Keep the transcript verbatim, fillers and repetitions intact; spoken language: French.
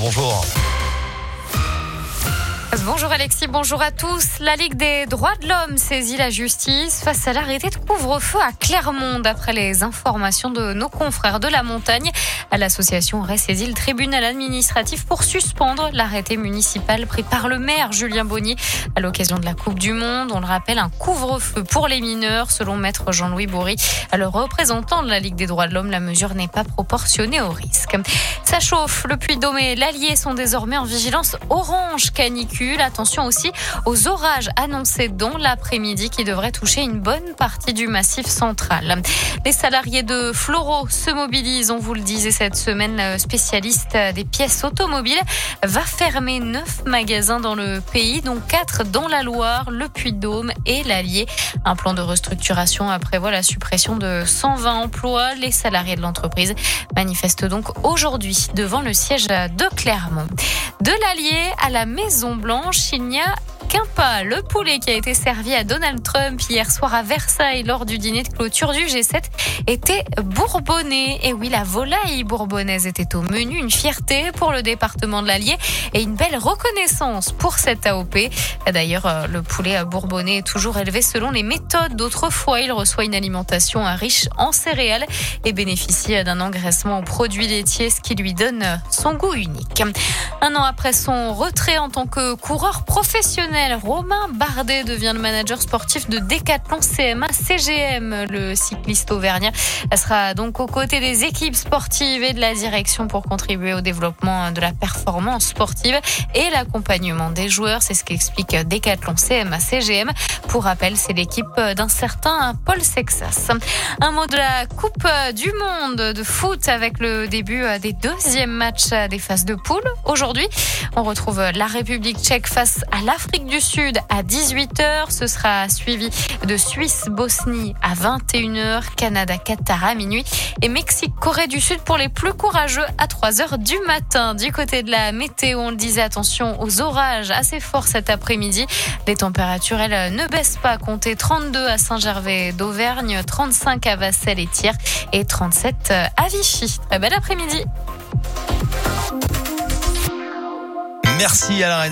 bonjour. Bonjour Alexis, bonjour à tous. La Ligue des droits de l'homme saisit la justice face à l'arrêté de couvre-feu à Clermont. D'après les informations de nos confrères de la montagne, l'association aurait saisi le tribunal administratif pour suspendre l'arrêté municipal pris par le maire Julien Bonny à l'occasion de la Coupe du Monde. On le rappelle, un couvre-feu pour les mineurs. Selon maître Jean-Louis Bourry, le représentant de la Ligue des droits de l'homme, la mesure n'est pas proportionnée au risque. Ça chauffe. Le Puy-de-Dôme et l'Allier sont désormais en vigilance orange canicule. Attention aussi aux orages annoncés dans l'après-midi qui devraient toucher une bonne partie du massif central. Les salariés de Floro se mobilisent, on vous le disait cette semaine. Le spécialiste des pièces automobiles va fermer neuf magasins dans le pays, dont quatre dans la Loire, le Puy-de-Dôme et l'Allier. Un plan de restructuration prévoit la suppression de cent vingt emplois. Les salariés de l'entreprise manifestent donc aujourd'hui devant le siège de Clermont. De l'Allier à la Maison-Blanche, il n'y a qu'un pas. Le poulet qui a été servi à Donald Trump hier soir à Versailles lors du dîner de clôture du G sept était bourbonné. Et oui, la volaille bourbonnaise était au menu, une fierté pour le département de l'Allier et une belle reconnaissance pour cette A O P. D'ailleurs, le poulet bourbonné est toujours élevé selon les méthodes d'autrefois. Il reçoit une alimentation riche en céréales et bénéficie d'un engraissement aux produits laitiers, ce qui lui donne son goût unique. Un an après son retrait en tant que coureur professionnel, Romain Bardet devient le manager sportif de Decathlon C M A C G M. Le cycliste auvergnat sera donc aux côtés des équipes sportives et de la direction pour contribuer au développement de la performance sportive et l'accompagnement des joueurs. C'est ce qu'explique Decathlon C M A C G M. Pour rappel, c'est l'équipe d'un certain Paul Sexas. Un mot de la Coupe du Monde de foot avec le début des deuxièmes matchs des phases de poule. Aujourd'hui, on retrouve la République tchèque face à l'Afrique du Sud à dix-huit heures. Ce sera suivi de Suisse-Bosnie à vingt et une heures, Canada-Qatar à minuit et Mexique-Corée du Sud pour les plus courageux à trois heures du matin. Du côté de la météo, on le disait, attention aux orages assez forts cet après-midi. Les températures, elles, ne baissent pas. Comptez trente-deux à Saint-Gervais d'Auvergne, trente-cinq à Vassel et Thiers et trente-sept à Vichy. Très bel après-midi. Merci Alain.